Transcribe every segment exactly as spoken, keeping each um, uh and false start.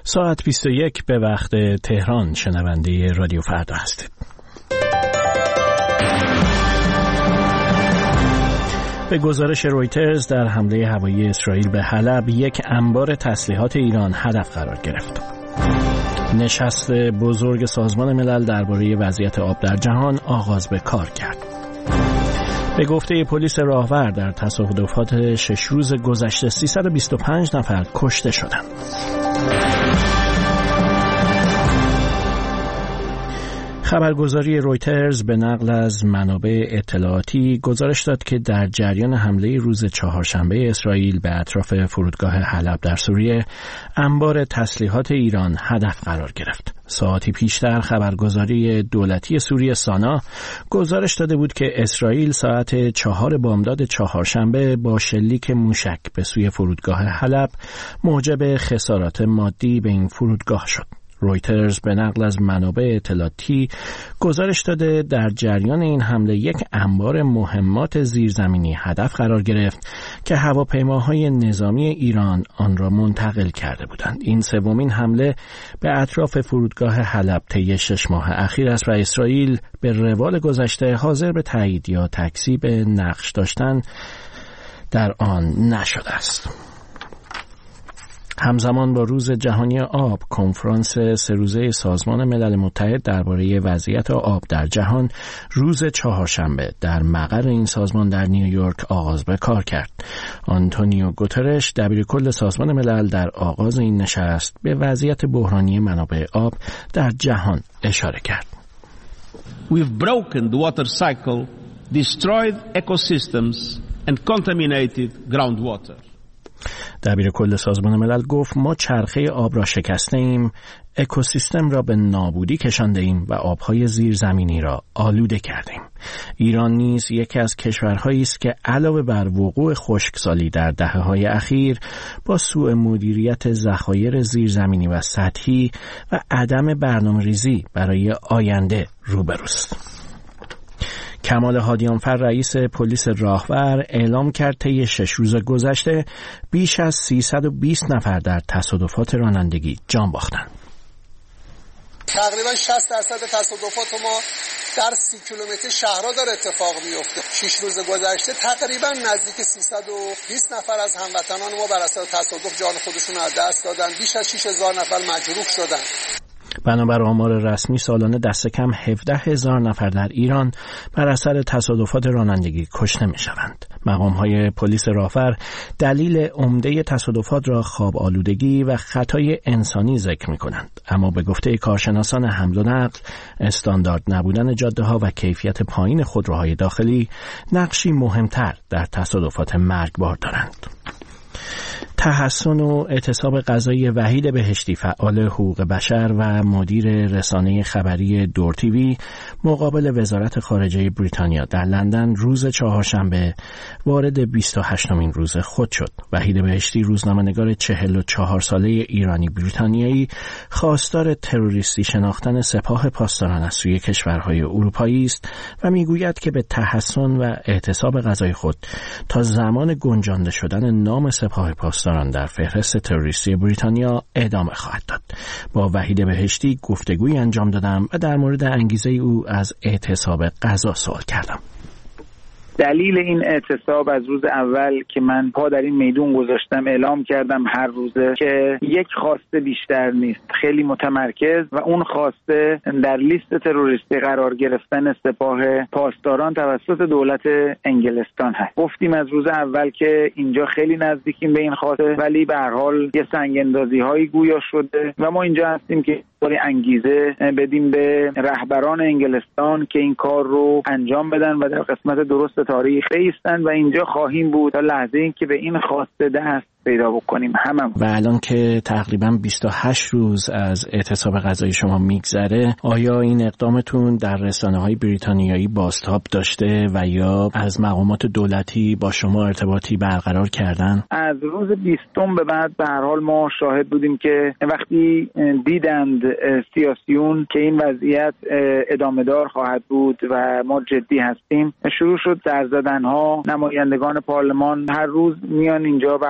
ساعت بیست و یک به وقت تهران شنونده رادیو فردا هستید. به گزارش رویترز در حمله هوایی اسرائیل به حلب یک انبار تسلیحات ایران هدف قرار گرفت. نشست بزرگ سازمان ملل درباره وضعیت آب در جهان آغاز به کار کرد. به گفته پلیس راهور در تصادفات شش روز گذشته سیصد و بیست و پنج نفر کشته شدند. خبرگزاری رویترز به نقل از منابع اطلاعاتی گزارش داد که در جریان حمله روز چهارشنبه اسرائیل به اطراف فرودگاه حلب در سوریه انبار تسلیحات ایران هدف قرار گرفت. ساعتی پیشتر خبرگزاری دولتی سوریه سانا گزارش داده بود که اسرائیل ساعت چهار بامداد چهارشنبه با شلیک موشک به سوی فرودگاه حلب موجب خسارات مادی به این فرودگاه شد. رویترز به نقل از منابع اطلاعاتی گزارش داده در جریان این حمله یک انبار مهمات زیرزمینی هدف قرار گرفت که هواپیماهای نظامی ایران آن را منتقل کرده بودند. این سومین حمله به اطراف فرودگاه حلب طی شش ماه اخیر است و اسرائیل به روال گذشته حاضر به تایید یا تکذیب نقش داشتن در آن نشده است. همزمان با روز جهانی آب، کنفرانس سه روزه سازمان ملل متحد درباره وضعیت آب در جهان روز چهارشنبه در مقر این سازمان در نیویورک آغاز به کار کرد. آنتونیو گوترش دبیرکل سازمان ملل در آغاز این نشست به وضعیت بحرانی منابع آب در جهان اشاره کرد. We've broken the water cycle, destroyed ecosystems and contaminated groundwater. دبیر کل سازمان ملل گفت ما چرخه آب را شکسته ایم، اکوسیستم را به نابودی کشانده ایم و آبهای زیرزمینی را آلوده کردیم. ایران نیز یکی از کشورهایی است که علاوه بر وقوع خشکسالی در دهه‌های اخیر با سوء مدیریت ذخایر زیرزمینی و سطحی و عدم برنامه‌ریزی برای آینده روبروست. کمال هادیانفر رئیس پلیس راهور اعلام کرد طی شش روز گذشته بیش از سیصد و بیست نفر در تصادفات رانندگی جان باختند. تقریبا شصت درصد تصادفات ما در سی کیلومتر شهرها داره اتفاق میفته. شش روز گذشته تقریبا نزدیک سیصد و بیست نفر از هموطنان ما بر اثر تصادف جان خودشون از دست دادن. بیش از شش هزار نفر مجروح شدند. بنابر آمار رسمی سالانه دست کم هفده هزار نفر در ایران بر اثر تصادفات رانندگی کشته می شوند. مقام‌های پلیس راهور دلیل عمده تصادفات را خواب آلودگی و خطای انسانی ذکر می کنند. اما به گفته کارشناسان حمل و نقل، استاندارد نبودن جاده‌ها و کیفیت پایین خودروهای داخلی نقشی مهمتر در تصادفات مرگبار دارند. تحسن و اعتصاب قضایی وحید بهشتی فعال حقوق بشر و مدیر رسانه خبری دور تیوی مقابل وزارت خارجه بریتانیا در لندن روز چهارشنبه وارد بیست و هشتمین روز خود شد. وحید بهشتی روزنامه‌نگار چهل و چهار ساله ایرانی بریتانیایی خواستار تروریستی شناختن سپاه پاسداران از سوی کشورهای اروپایی است و میگوید که به تحسن و اعتصاب قضای خود تا زمان گنجانده شدن نام سپاه پاسداران در فهرست تروریستی بریتانیا ادامه خواهد داد. با وحید بهشتی گفتگوی انجام دادم و در مورد انگیزه او از اعتصاب غذا سوال کردم. دلیل این اعتصاب از روز اول که من پا در این میدون گذاشتم اعلام کردم هر روزه که یک خواسته بیشتر نیست، خیلی متمرکز و اون خواسته در لیست تروریستی قرار گرفتن سپاه پاسداران توسط دولت انگلستان هست. گفتیم از روز اول که اینجا خیلی نزدیکیم به این خواسته، ولی به هر حال یه سنگ اندازی هایی گویا شده و ما اینجا هستیم که انگیزه بدیم به رهبران انگلستان که این کار رو انجام بدن و در قسمت درست تاریخ بایستن و اینجا خواهیم بود تا لحظه این که به این خواسته دست پیدا بکنیم هممون. و الان که تقریبا بیست و هشت روز از اعتصاب غذایی شما میگذره، آیا این اقدامتون در رسانه‌های بریتانیایی بازتاب داشته و یا از مقامات دولتی با شما ارتباطی برقرار کردن؟ از روز بیستم به بعد به هر حال ما شاهد بودیم که وقتی دیدند سیاسیون که این وضعیت ادامه دار خواهد بود و ما جدی هستیم، شروع شد سر زدن‌ها. نمایندگان پارلمان هر روز میان اینجا به هر حال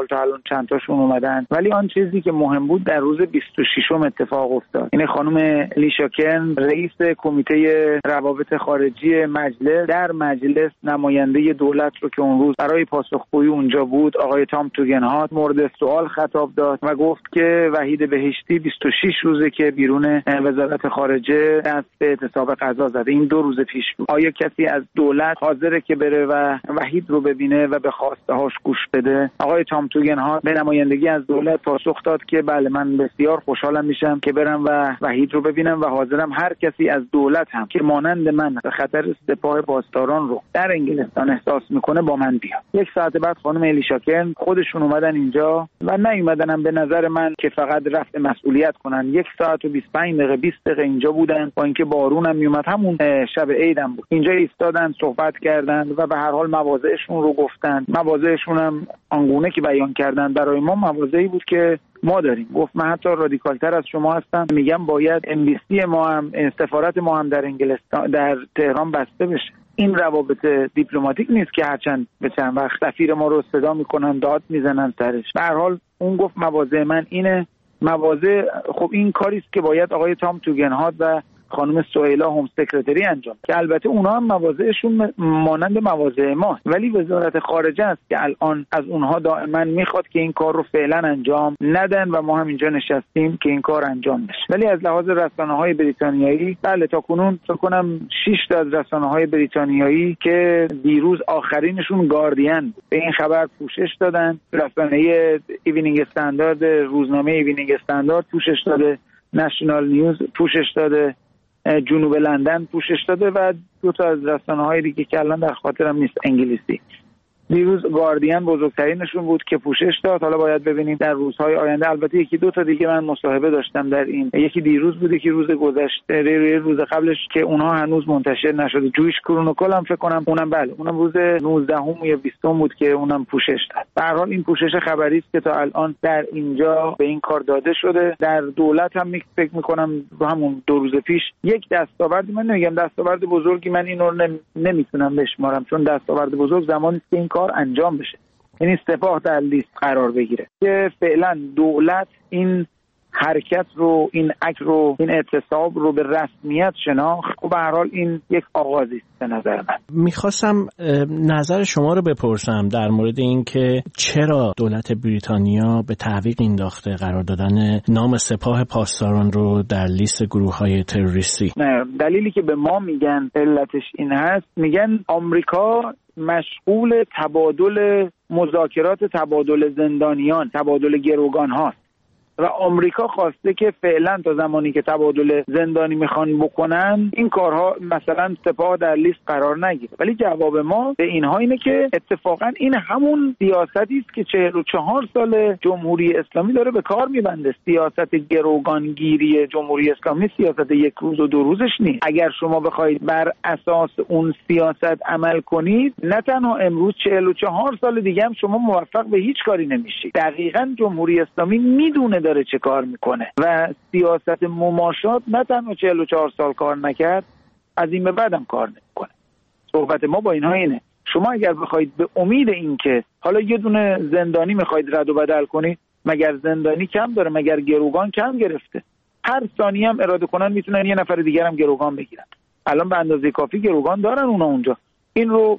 تا الان چند تاشون اومدن، ولی آن چیزی که مهم بود در روز بیست و ششم اتفاق افتاد. این خانم الیشا کرن رئیس کمیته روابط خارجی مجلس در مجلس نماینده دولت رو که اون روز برای پاسخگویی اونجا بود، آقای تام توگنهارت، مورد سوال خطاب داد و گفت که وحید بهشتی بیست و شش روزه که بیرون وزارت خارجه دست به اعتصاب غذا زده. این دو روز پیش بود. آیا کسی از دولت حاضره که بره و وحید رو ببینه و به خواسته هاش گوش بده؟ آقای تام توگنهارت به نمایندگی از دولت پاسخ داد که بله، من بسیار خوشحالم میشم که برم و وحید رو ببینم و حاضرم هر کسی از دولت هم که مانند من به خطر سپاه پاسداران رو در انگلستان احساس میکنه با من بیاد. یک ساعت بعد خانم الیشا کرن خودشون اومدن اینجا و نیومدنم به نظر من که فقط رفع مسئولیت کنن. یک ساعت و بیست و پنج دقیقه بیست دقیقه اینجا بودن، با اینکه بارون هم میومد، همون شب عیدم بود. اینجا ایستادن، صحبت کردن و به هر حال مواضعشون رو گفتن. مواضعشون هم آنگونه که بیان کردن برای ما مواضعی بود که ما داریم. گفت من حتی رادیکالتر از شما هستم، میگم باید امبیسی ما هم، سفارت ما هم در انگلستان در تهران بسته بشه. این روابط دیپلماتیک نیست که هرچند به چند وقت سفیر ما رو صدا میکنن، داد میزنن سرش. به هر حال اون گفت مواضع من اینه. مواضع خب این کاری است که باید آقای تام توگنهارت و خانم سهیلا هم سکرتری انجام، که البته اونا هم مواضعشون مانند مواضع ماست، ولی وزارت خارجه است که الان از اونها دائما میخواد که این کار رو فعلا انجام ندن و ما هم اینجا نشستیم که این کار انجام بشه. ولی از لحاظ رسانه‌های بریتانیایی، بله تا کنون فکر کنم شش تا از رسانه‌های بریتانیایی که دیروز آخرینشون گاردین به این خبر پوشش دادن، رسانه ایونینگ استاندارد، روزنامه ایونینگ استاندارد پوشش داده، نشنال نیوز پوشش داده، جنوب لندن پوشش داده و دو تا از رسانه‌های دیگه که الان در خاطرم نیست انگلیسی. دیروز گاردین بزرگترینشون بود که پوشش داد. حالا باید ببینیم در روزهای آینده. البته یکی دو تا دیگه من مصاحبه داشتم در این، یکی دیروز بود، یکی روز گذشته، روز قبلش که اونها هنوز منتشر نشده. جویش کرونیکل هم فکر کنم اونم بله اونم روز نوزدهم یا بیستم بود که اونم پوشش داد. به هر حال این پوشش خبری است که تا الان در اینجا به این کار داده شده. در دولت هم فکر می‌کنم همون دو روز پیش یک دستاورد، من نمیگم دستاورد بزرگی، من اینو نمیتونم بشمارم چون دستاورد بزرگ زمانی است که این کار انجام بشه، یعنی سپاه در لیست قرار بگیره، که فعلا دولت این حرکت رو، این اکت رو، این اعتصاب رو به رسمیت شناخت. و به هر حال این یک آغازی است به نظر من. میخواستم نظر شما رو بپرسم در مورد این که چرا دولت بریتانیا به تعویق انداخته قرار دادن نام سپاه پاسداران رو در لیست گروه‌های تروریستی. نه، دلیلی که به ما میگن علتش این هست، میگن آمریکا مشغول تبادل مذاکرات، تبادل زندانیان، تبادل گروگان هاست و آمریکا خواسته که فعلا تا زمانی که تبادل زندانی میخوان بکنن این کارها مثلا سپاه در لیست قرار نگیره. ولی جواب ما به اینها اینه که اتفاقا این همون سیاستی است که چهل و چهار سال جمهوری اسلامی داره به کار میبنده. سیاست گروگانگیری جمهوری اسلامی سیاست یک روز و دو روزش نیست. اگر شما بخواید بر اساس اون سیاست عمل کنید، نه تنها امروز، چهل و چهار سال دیگه هم شما موفق به هیچ کاری نمیشید. دقیقاً جمهوری اسلامی میدونه داره چه کار میکنه و سیاست مماشات نه تنها چهل و چهار سال کار نکرد، از این به بعدم کار نمیکنه. صحبت ما با اینها اینه، شما اگر بخواید به امید این که حالا یه دونه زندانی میخواید رد و بدل کنید، مگر زندانی کم داره؟ مگر گروگان کم گرفته؟ هر ثانیه هم اراده کنن میتونن یه نفر دیگر هم گروگان بگیرن. الان به اندازه کافی گروگان دارن اونا اونجا. این رو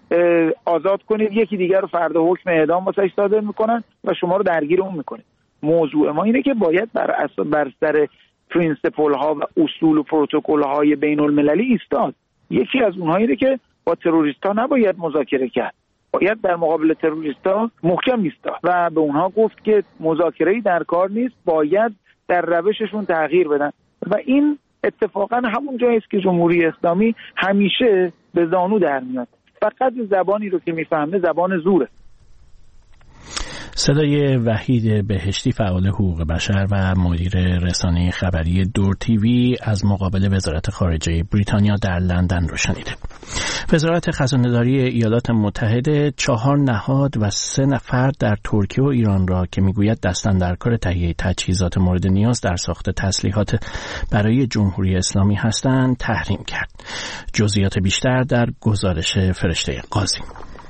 آزاد کنید، یکی دیگر رو فردا حکم اعدام واسش صادر میکنن و شما رو درگیر اون میکنید. موضوع ما اینه که باید بر اساس بر سر پرینسیپل ها و اصول و پروتکل های بین المللی ایستاد. یکی از اونها اینه که با تروریست ها نباید مذاکره کرد، باید در مقابل تروریست ها محکم ایستاد و به اونها گفت که مذاکره‌ای در کار نیست، باید در روششون تغییر بدن. و این اتفاقا همون جایی است که جمهوری اسلامی همیشه به زانو در میاد، فقط زبانی رو که میفهمه زبان زوره. صدای وحید بهشتی، فعال حقوق بشر و مدیر رسانه خبری دور تیوی از مقابل وزارت خارجه بریتانیا در لندن رو شنیده. وزارت خزانه‌داری ایالات متحده چهار نهاد و سه نفر در ترکیه و ایران را که میگوید دستاندرکار تهیه تجهیزات مورد نیاز در ساخت تسلیحات برای جمهوری اسلامی هستند تحریم کرد. جزئیات بیشتر در گزارش فرشته قاضی.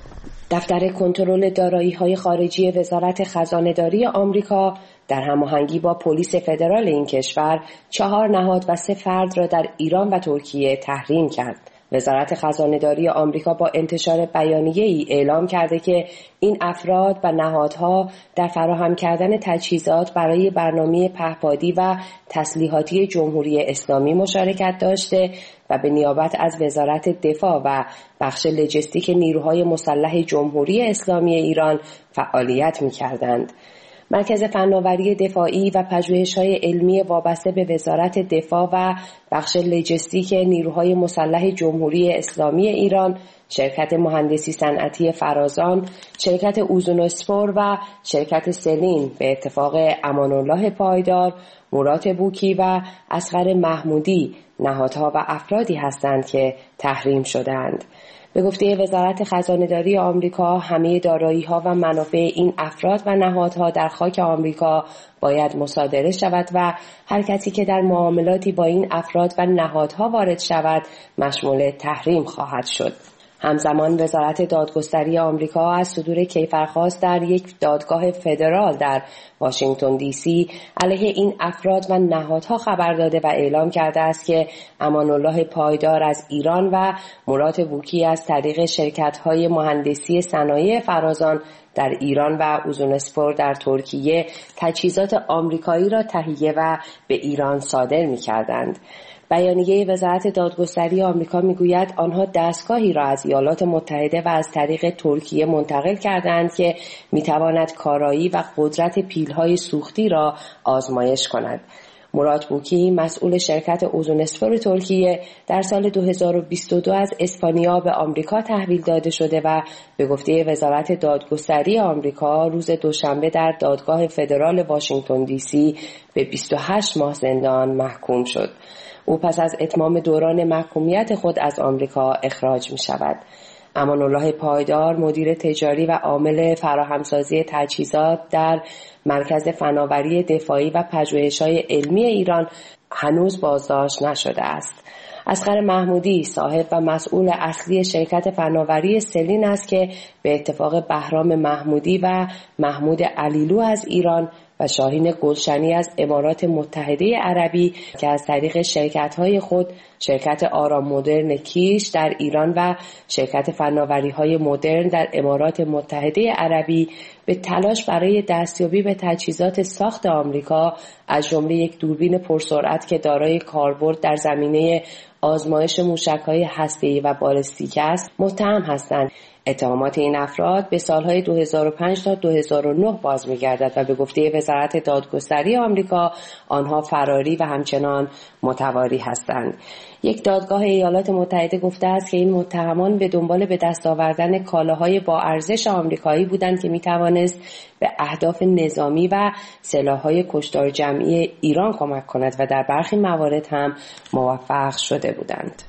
دفتر کنترل دارایی‌های خارجی وزارت خزانه‌داری آمریکا در هماهنگی با پلیس فدرال این کشور چهار نهاد و سه فرد را در ایران و ترکیه تحریم کرد. وزارت خزانه‌داری آمریکا با انتشار بیانیه‌ای اعلام کرده که این افراد و نهادها در فراهم کردن تجهیزات برای برنامه پهپادی و تسلیحاتی جمهوری اسلامی مشارکت داشته و به نیابت از وزارت دفاع و بخش لوجستیک نیروهای مسلح جمهوری اسلامی ایران فعالیت می‌کردند. مرکز فناوری دفاعی و پژوهش‌های علمی وابسته به وزارت دفاع و بخش لوجستیک نیروهای مسلح جمهوری اسلامی ایران، شرکت مهندسی صنعتی فرازان، شرکت اوزونوسفور و شرکت سلین به اتفاق امان‌الله پایدار، مراد بوکی و اصغر محمودی نهادها و افرادی هستند که تحریم شدند. به گفته وزارت خزانه‌داری آمریکا، همه دارایی‌ها و منافع این افراد و نهادها در خاک آمریکا باید مصادره شود و هر کسی که در معاملاتی با این افراد و نهادها وارد شود مشمول تحریم خواهد شد. همزمان وزارت دادگستری آمریکا از صدور کیفرخواست در یک دادگاه فدرال در واشنگتن دی سی علیه این افراد و نهادها خبر داده و اعلام کرده است که امان‌الله پایدار از ایران و مراد بوکی از طریق شرکت‌های مهندسی صنایع فرازان در ایران و اوزونسپور در ترکیه تجهیزات آمریکایی را تهیه و به ایران صادر می‌کردند. بیانیه وزارت دادگستری آمریکا میگوید آنها دستگاهی را از ایالات متحده و از طریق ترکیه منتقل کردند که میتواند کارایی و قدرت پیل‌های سوختی را آزمایش کند. مراد بوکی مسئول شرکت اوزونسفور ترکیه در سال دو هزار و بیست و دو از اسپانیا به آمریکا تحویل داده شده و به گفته وزارت دادگستری آمریکا روز دوشنبه در دادگاه فدرال واشنگتن دی سی به بیست و هشت ماه زندان محکوم شد. او پس از اتمام دوران محکومیت خود از آمریکا اخراج می شود. امان‌الله پایدار مدیر تجاری و عامل فراهمسازی تجهیزات در مرکز فناوری دفاعی و پژوهش‌های علمی ایران هنوز بازداشت نشده است. اصغر محمودی صاحب و مسئول اصلی شرکت فناوری سلین است که به اتفاق بهرام محمودی و محمود علیلو از ایران و شاهین گلشنی از امارات متحده عربی که از طریق شرکت‌های خود شرکت آرام مدرن کیش در ایران و شرکت فناوری‌های مدرن در امارات متحده عربی به تلاش برای دستیابی به تجهیزات ساخت آمریکا از جمله یک دوربین پرسرعت که دارای کاربرد در زمینه آزمایش موشک‌های هسته‌ای و بالستیک است متهم هستند. اتهامات این افراد به سالهای دو هزار و پنج تا دو هزار و نه باز می‌گردد و به گفته وزارت دادگستری آمریکا آنها فراری و همچنان متواری هستند. یک دادگاه ایالات متحده گفته است که این متهمان به دنبال به دست آوردن کالاهای با ارزش آمریکایی بودند که می‌توانست به اهداف نظامی و سلاح‌های کشتار جمعی ایران کمک کند و در برخی موارد هم موفق شده بودند.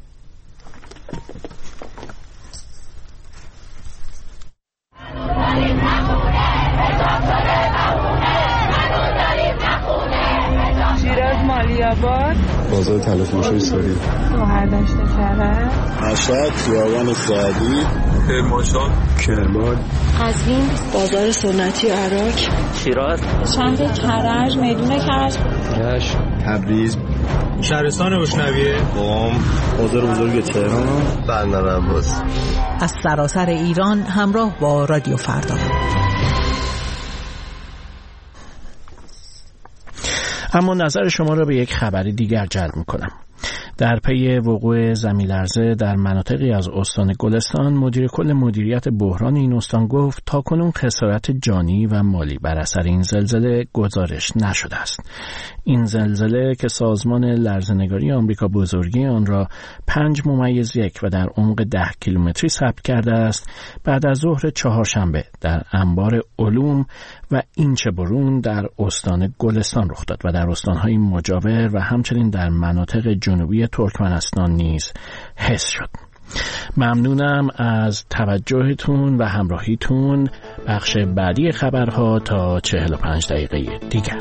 شیراز مالی‌آباد بازار تلفروشی سوری بهرداشت کرد مشهد خیابان سعدی کرمانشاه کرمان قزوین بازار سنتی عراق شیراز شهر کرج میدون کرج رشت تبریز شهرستان روشنویه قم بازار بزرگ تهران بندر عباس. از سراسر ایران همراه با رادیو فردا. اما نظر شما را به یک خبر دیگر جلب می‌کنم. در پی وقوع زمین‌لرزه در مناطقی از استان گلستان، مدیر کل مدیریت بحران این استان گفت تاکنون خسارت جانی و مالی بر اثر این زلزله گزارش نشده است. این زلزله که سازمان لرزه‌نگاری آمریکا بزرگی آن را پنج ممیز یک و در عمق ده کیلومتری ثبت کرده است، بعد از ظهر چهارشنبه در انبار علوم و اینچه برون در استان گلستان رخ داد و در استان‌های مجاور و همچنین در مناطق جنوبی ترکمنستان نیز حس شد. ممنونم از توجهتون و همراهیتون. بخش بعدی خبرها تا چهل و پنج دقیقه دیگر.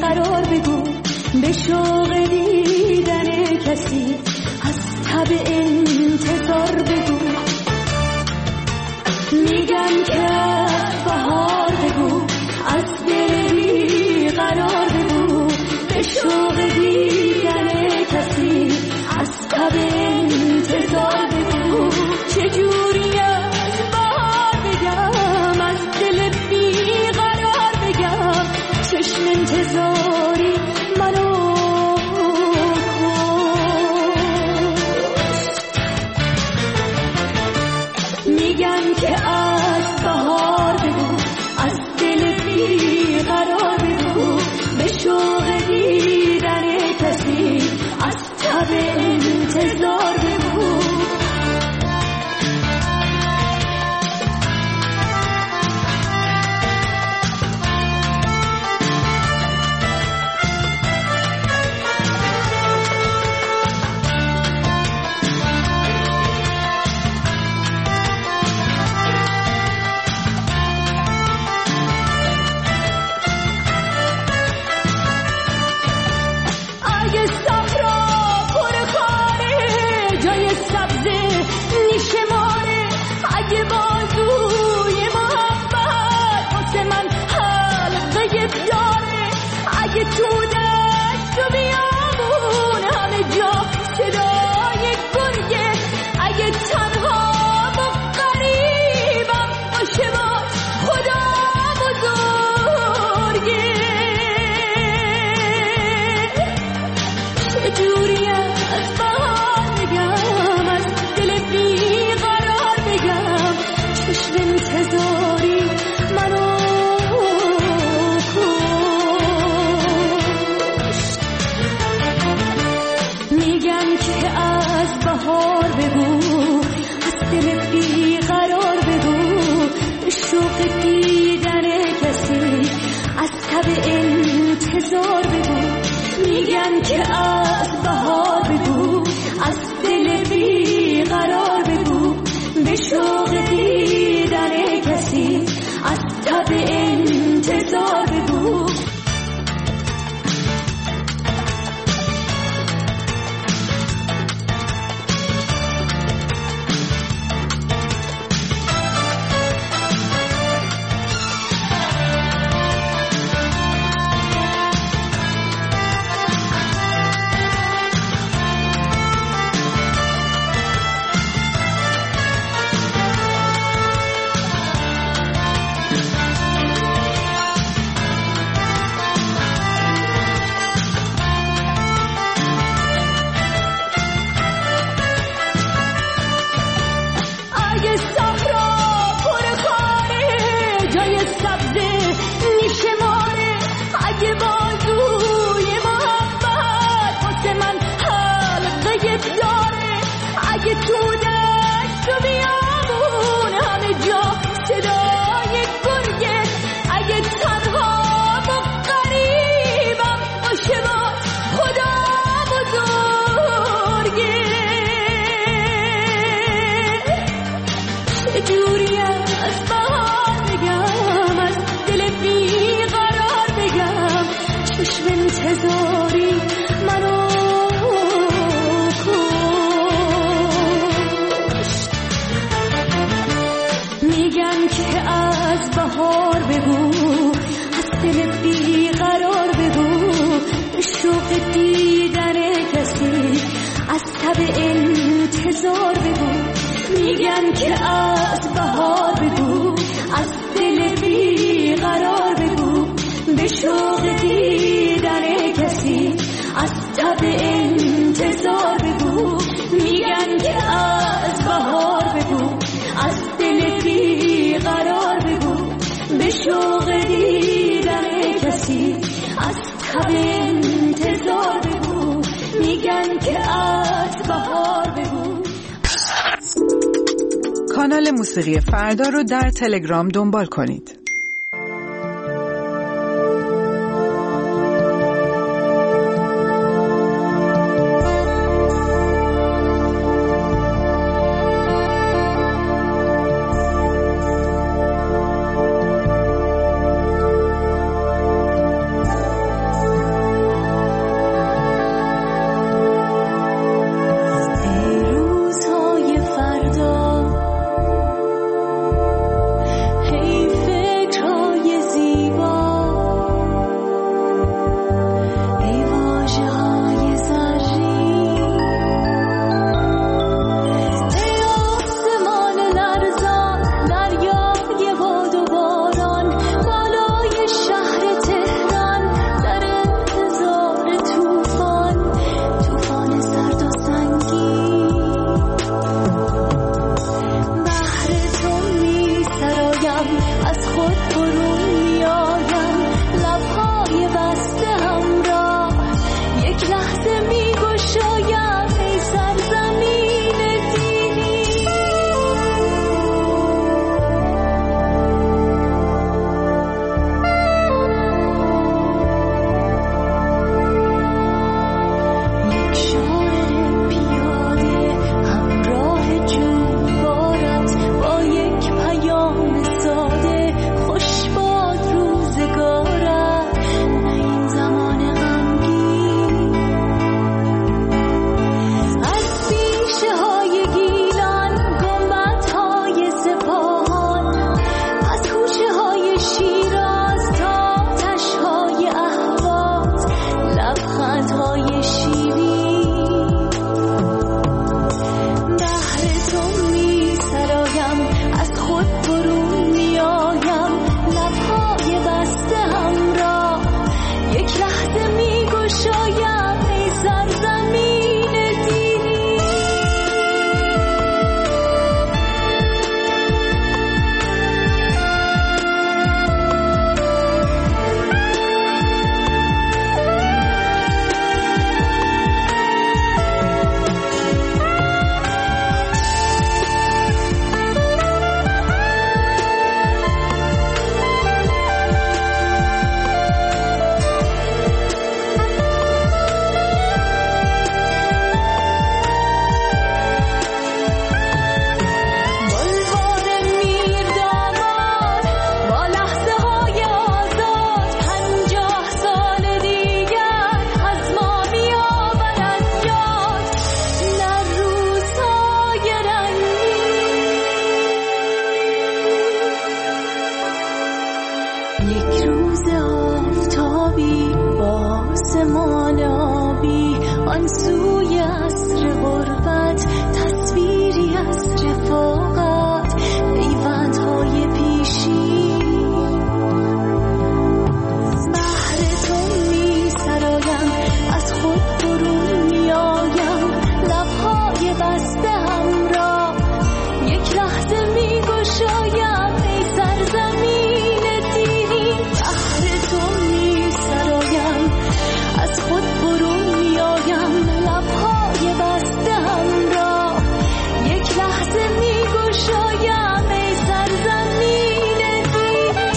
بیقرار بگو، به شوق دیدن کسی از تب انتظار بگو. میگم که از بهار بگو، از دل بیقرار بگو، به شوق دیدن کسی از تب انتظار بگو. چجوری از بهار بگم، از دل بیقرار بگم، چشم انتظاری منو میگم که از بهار بگو، از دل بیقرار بگو، به شوق دیدن کسی از تب انتظار بگو. انتظار بگو. میگن که از بهار بگو، از دل بیقرار بگو، به شوق دیدن کسی از تب انتظار بگو. انتظار بگو. میگن که از بهار بگو، از دل بیقرار بگو، به شوق دیدن کسی از تب انتظار بگو. میگن که از بهار بگو، از دل بیقرار بگو، به شوق دیدن کسی از تب انتظار بگو. میگن که از بهار بگو. کانال موسیقی فردا رو در تلگرام دنبال کنید. یک روز آفتابی با آسمان آبی، آن سوی عصر غربت تصویری از رفاقت، پیوندهای پیشی بهر تو می سرایم، از خود برون می آیم، لبهای بسته همراه یک لحظه می گشایم، ای سرزمین دیرین بهر تو می سرایم، از خود برون می آیم، لبهای بسته همراه یک لحظه می گشایم، ای سرزمین دیرین.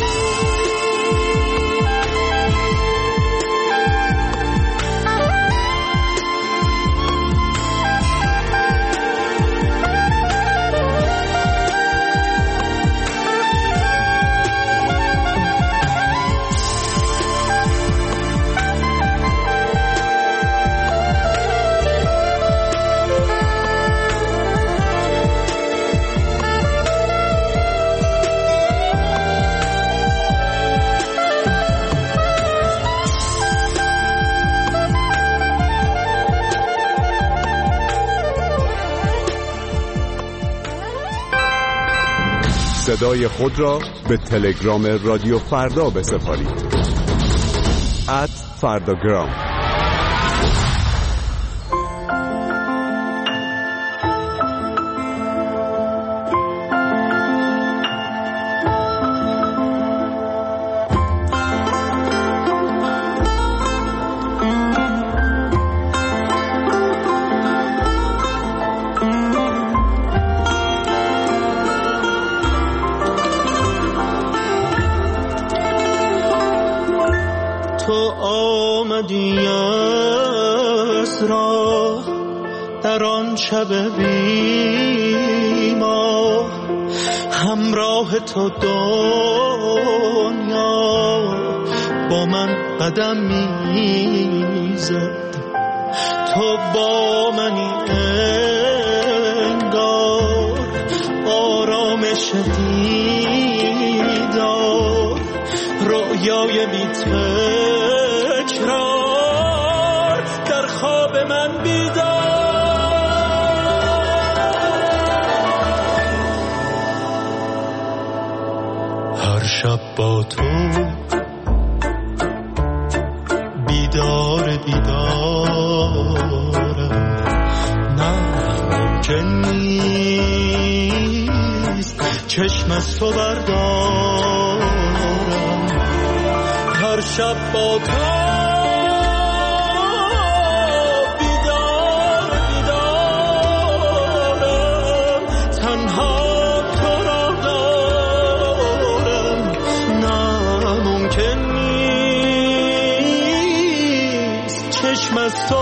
صدای خود را به تلگرام رادیو فردا بسپارید. ات فرداگرام. تو آمدی از راه در آن شب بیما، همراه تو دنیا با من قدم میزد، تو با منی انگار آرامش دیدار، رویای بی تکرار در خواب من بیدار. هر شب با تو بیدار بیدارم، نه ممکن نیست چشم از تو بردارم. هر شب با تو بیدار بیدارم، تنها تو را دارم، نه ممکن نیست چشم از تو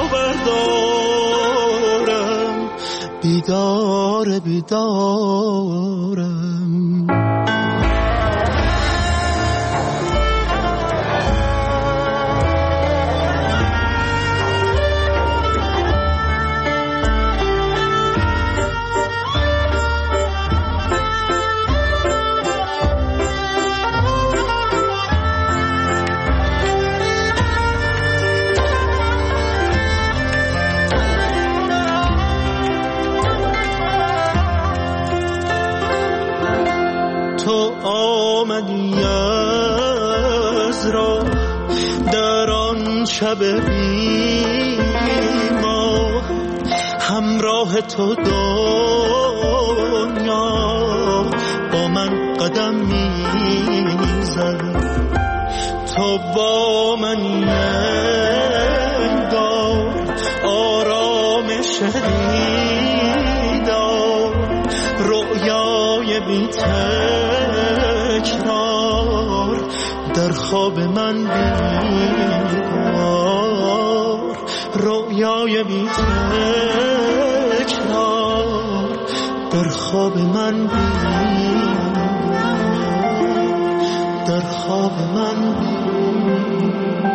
بردارم. بیدار بیدارم. تو آمدی از راه در آن شب بیما، همراه تو دنیا با من قدم میزد، تو با منی انگار آرامش دیدار، رویای بی تکرار در خواب من بیدار، رویای بی تکرار در خواب من بیدار، در خواب من بیدار.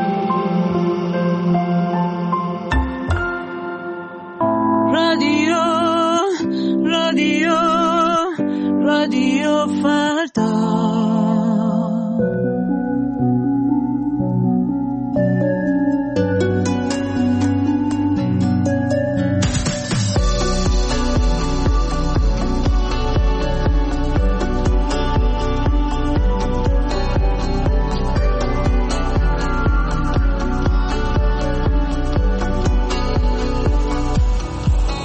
رادیو رادیو رادیو فردا.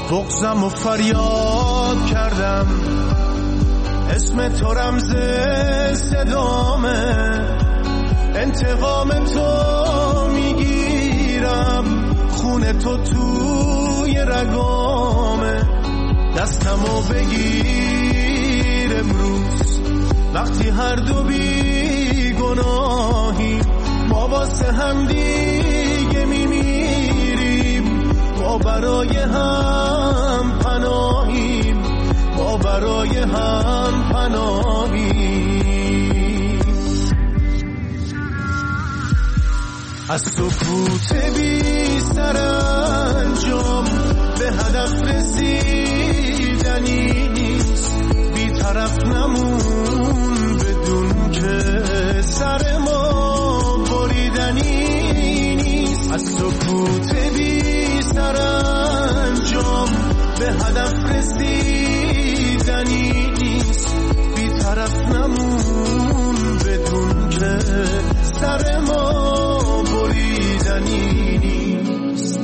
بغضم و فریاد کردم، اسم تو رمز صدامه، انتقام تو میگیرم، خون تو توی رگامه، دستمو بگیر امروز وقتی هر دو بی گناهی، ما واسه هم دیگه میمیریم، ما برای هم پناهیم، ما برای هم پناهیم. از سکوت بی سرانجام به هدف رسیدنی نیست، بی طرف نمون بدون که سر ما بریدنی نیست. از سکوت بی سرانجام به هدف رسیدنی نیست، بی طرف نمون بدون که سر ما بریدنی نیست.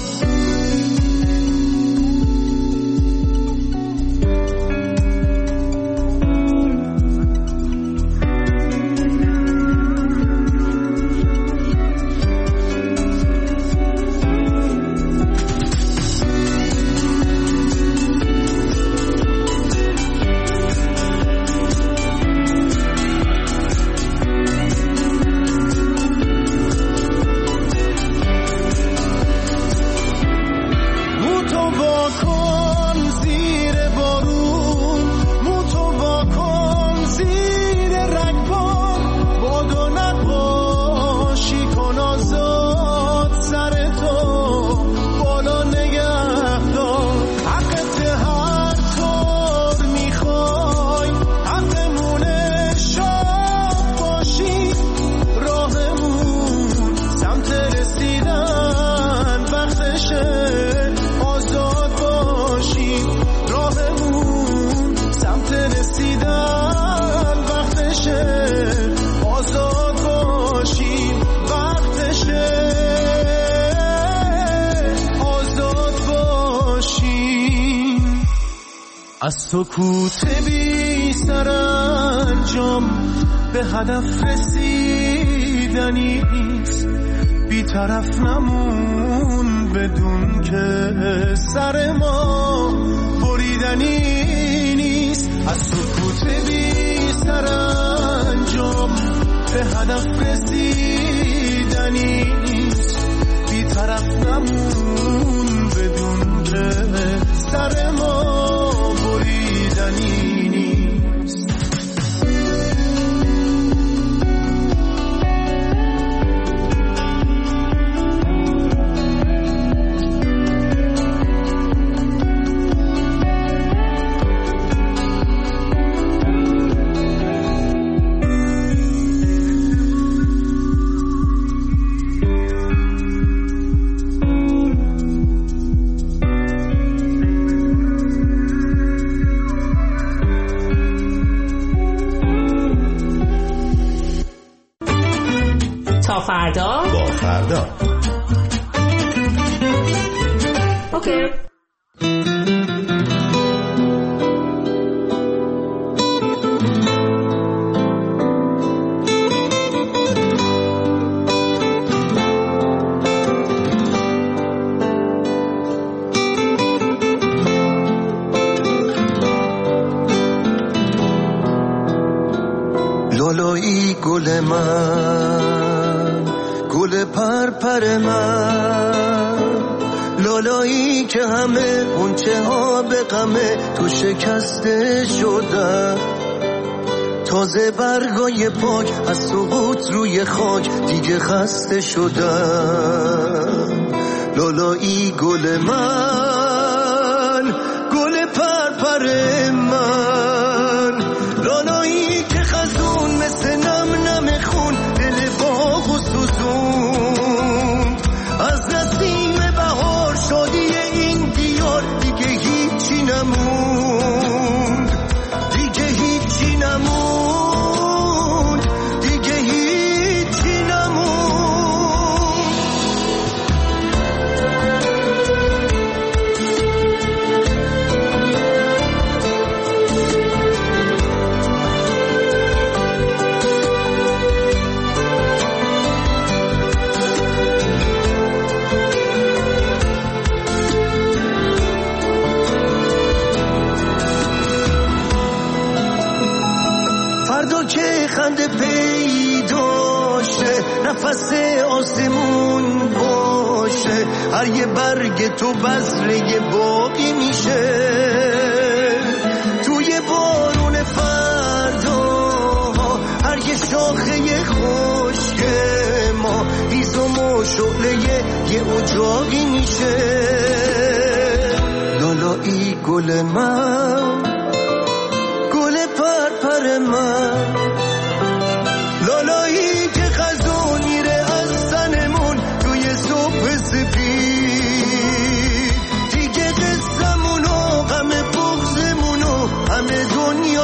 از سکوت بی سرانجام به هدف رسیدنی نیست، بی طرف نمون بدون که سر ما بریدنی نیست. از سکوت بی سرانجام به هدف رسیدنی نیست، بی طرف نمون بدون که سر ما بریدنی نیست. تا فردا با فردا. اوکی. لالایی گل من، گل پرپر من، لالایی که همه غنچه ها به غمه تو شکسته شدن، تازه برگای پاک از سقوط روی خاک دیگه خسته شدن. لالایی گل من، گل پرپر من، لالایی که خزون مثل نم نم خون دل باغ و سوزون، از نسیم بهار شادی این دیار دیگه هیچی نموند، دیگه هیچی نموند، دیگه هیچی نموند. نفس آسمون باشه، هر یه برگ تو بذره باقی میشه. توی بارون فرداها هر یه شاخه خشک ما هیزم و شعله یه اجاقی میشه. لالایی گل من، گل پرپر من، لالایی که خزون میره از تنمون توی صبح سپید. دیگه قصمون و غم بغضمون و همه دنیا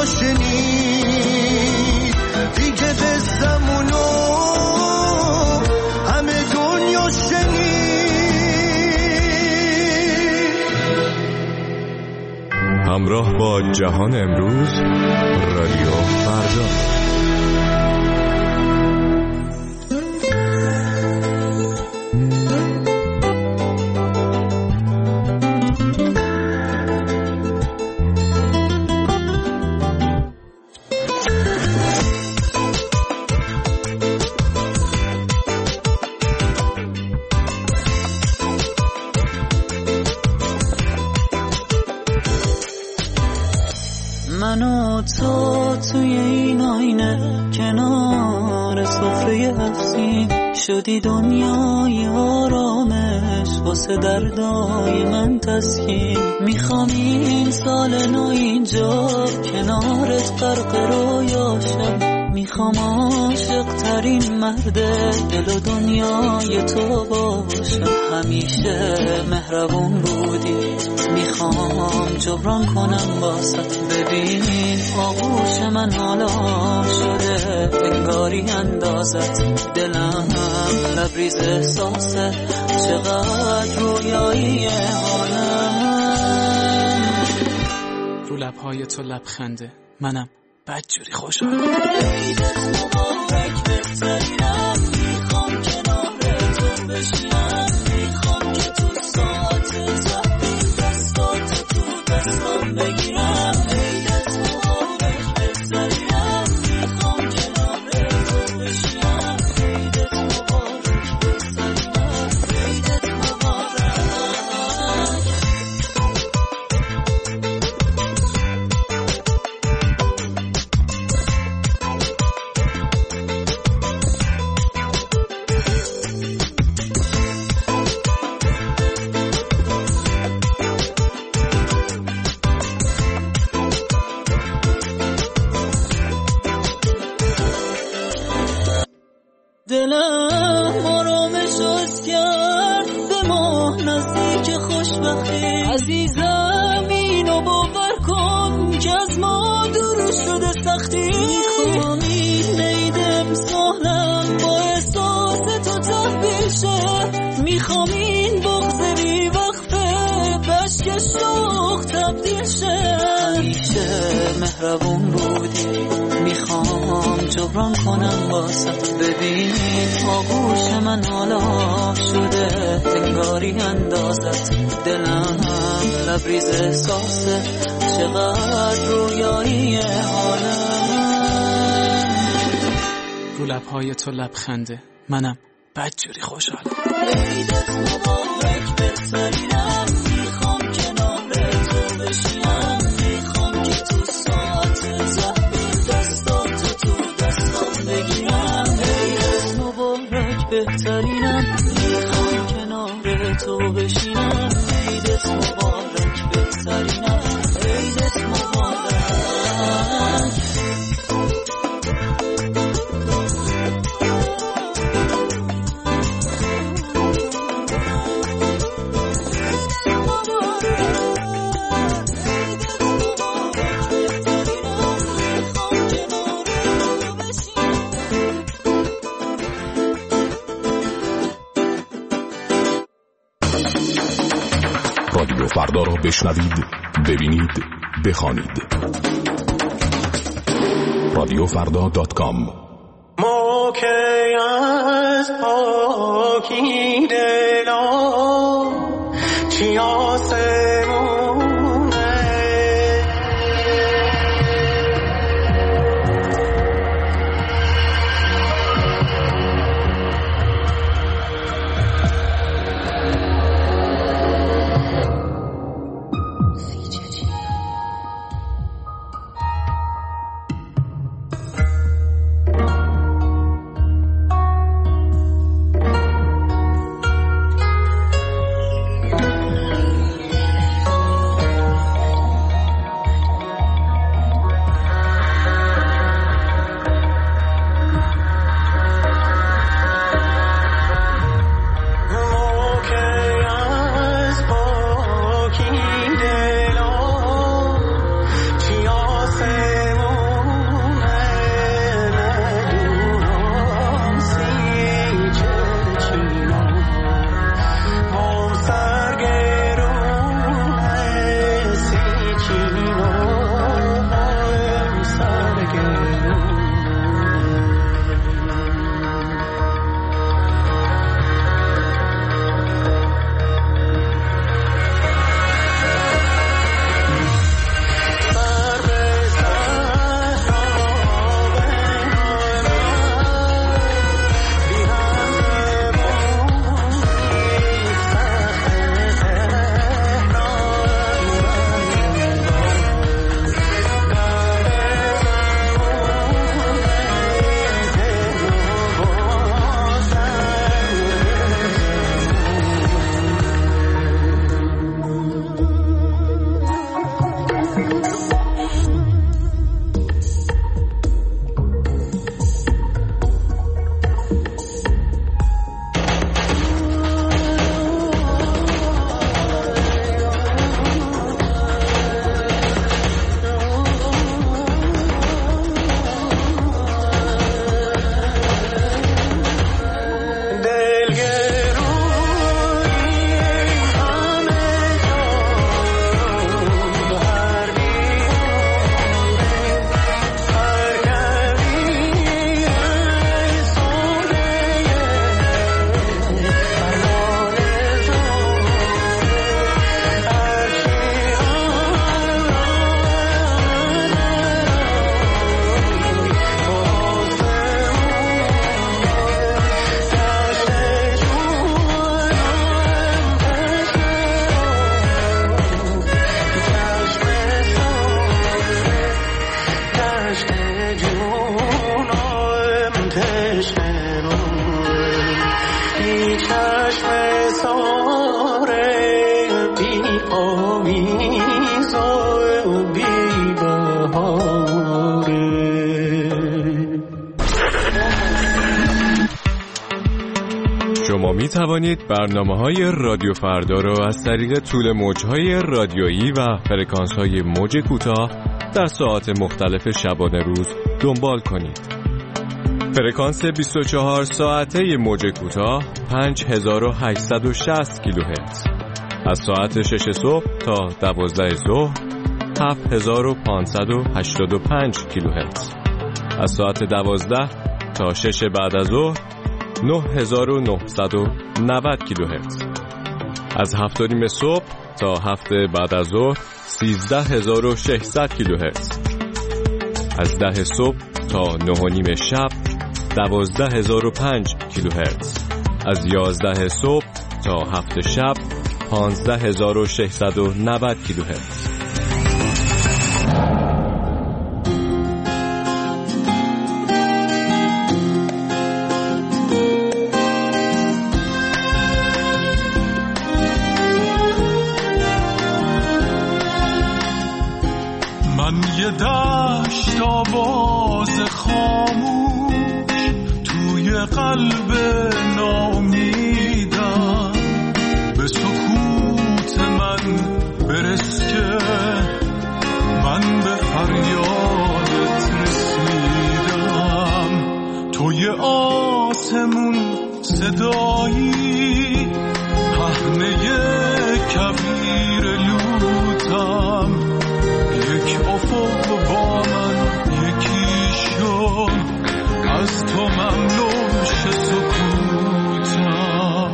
شنید. دیگه قصمون و همه دنیا شنید. همراه با جهان امروز، رادیو فردا. من و تو توی این آینه کنار سفره افسین شدی دنیای آرامش واسه دردای من تسکین. میخوام این سال نو اینجا کنارت غرق رویاشم. میخوام عاشق ترین مرد دل و دنیای تو باشم. همیشه مهربون بودی، میخوام جبران کنم واسط. ببین آغوش من حالا شده انگاری اندازت. دلم لبریز احساسه، چقدر رویایی حالم. رو لبهای تو لبخنده، منم بدجوری خوشحالم. عیدت مبارک بهترینم، میخوام کنار تو بشینم. میخوام که تو ساعت تحویل دستات تو دستام بگیرم. عیدت مبارک بهترینم، میخوام کنار تو بشینم. عیدت مبارک بهترینم، عیدت مبارک. دلم آرامش از کرد به ما نزدیک خوشبختی. عزیزم اینو باور کن که از ما دور شده سختی. میخوام این عید امسالم با احساس تو تحویل شه. میخوام این بغض بی وقفه بشک شوق تبدیل شه. همیشه مهربون بودی، میخوام جبران کنم واسط. ببین آغوش من حالا شده انگاری اندازت. دلم لبریز احساسه، چقدر رویایی حالم. رو لبهای تو لبخنده، منم بدجوری خوشحالم. عیدت مبارک بهترینم، میخوام کنار تو بشینم. میخوام که تو ساعت تحویل دستات تو دستام بگیرم. عیدت مبارک بهترینم، میخوام کنار تو بشینم. عیدت مبارک بهترینم، عیدت مبارک. رادیو فردا را بشنوید، ببینید، بخوانید. رادیو فردا دات کام. ما که از پاکی دلا چی آسمونه شما می توانید برنامه‌های رادیو فردا را از طریق طول موج‌های رادیویی و فرکانس‌های موج کوتاه در ساعات مختلف شبانه روز دنبال کنید. فرکانس بیست و چهار ساعته موج کوتاه پنج هزار و هشتصد و شصت کیلوهرتز، از ساعت شش صبح تا دوازده ظهر هفت هزار و پانصد و هشتاد و پنج کیلوهرتز، از ساعت دوازده تا شش بعد از ظهر نه هزار و نهصد و نود کیلوهرتز، از هفت و نیم صبح تا هفت بعد از ظهر سیزده هزار و ششصد کیلوهرتز، از ده صبح تا نه و نیم شب دوازده هزار و پنج کیلوهرتز، از یازده صبح تا هفت شب پانزده هزار و ششصد و نود کیلوهرتز. من یه دشت آواز خاموش توی قلب ناامیدم، به سکوت من برس که من به فریادت رسیدم. توی آسمون صدایی پهنه کویر لوتم، یک افق با من یکی شد، از تو ممنون شه سکوتم.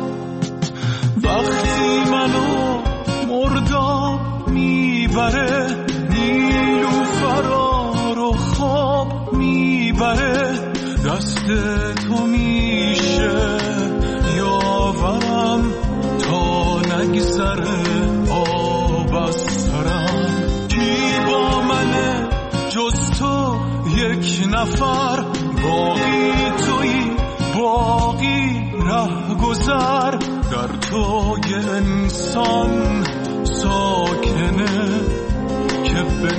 وقتی منو مرداب میبره، نیلوفرا رو خواب میبره، دست تو میشه یاورم تا نگذره آب از سرم. کی با منه جز تو یک نفر، باقی تویی باقی ره گذر، در تو یه انسان ساکنه که به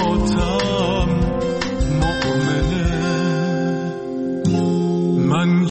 نجاتم مؤمنه. من